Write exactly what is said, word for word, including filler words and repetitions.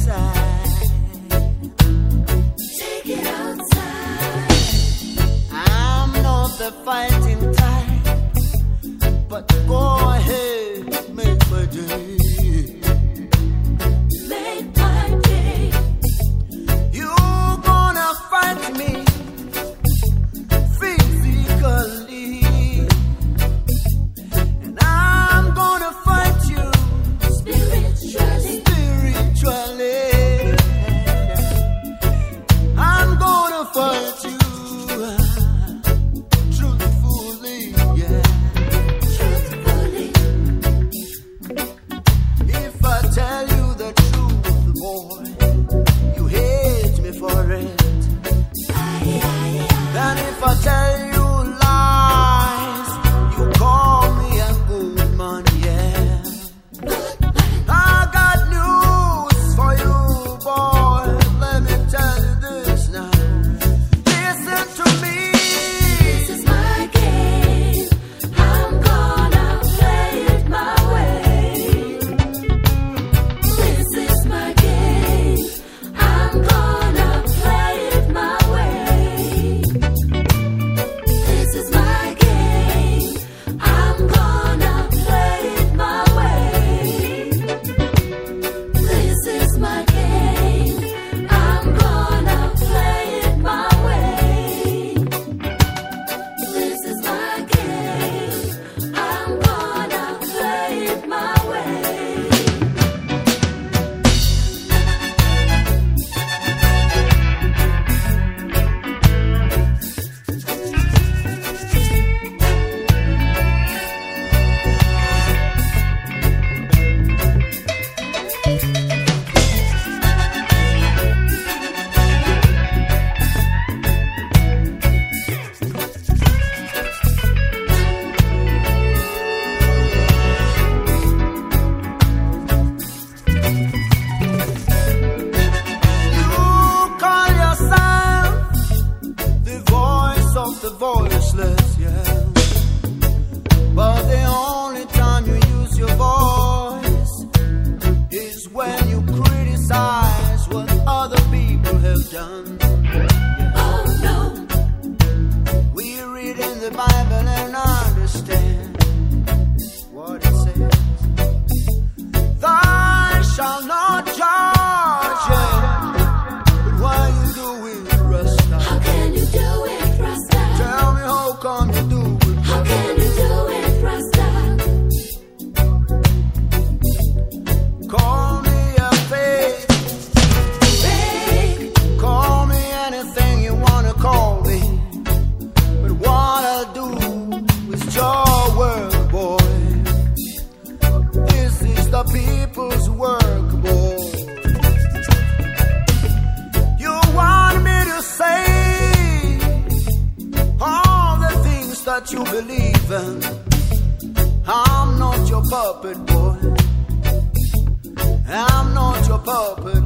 outside. Take it outside. I'm not the fighting type, but go ahead, make my day. Make my day. You gonna fight me physically, and I'm gonna fight you Spiritually. spiritually. I'm gonna fight you truthfully, yeah. Truthfully. If I tell you the truth, boy, you hate me for it. Aye, aye, aye. And if I tell you lies, you call me a good man, yeah. I got news for you, boy. Let me tell you this now. Listen to me. This is my game. I'm gonna play it my way. This is my game. I'm gonna play it my way. This is my game. I'm gonna play it my way. This is my game. I'm gonna play it my way. This is my game. I'm gonna play it my way. You call yourself the voice of the voiceless, yeah. But the only time you use your voice is when you criticize what other people have done. Oh no. We read in the Bible and understand what it says. Thou shalt not judge, yeah. But why you do it, Rasta? How can you do it, Rasta? Tell me how come you do it? How can you do it, Rasta? Call me a fake, Fake. call me anything you wanna call me. But what I do is your work, boy. This is the people's work, boy. You want me to say all the things that you believe in. I'm not your puppet, boy. I'm not your puppet,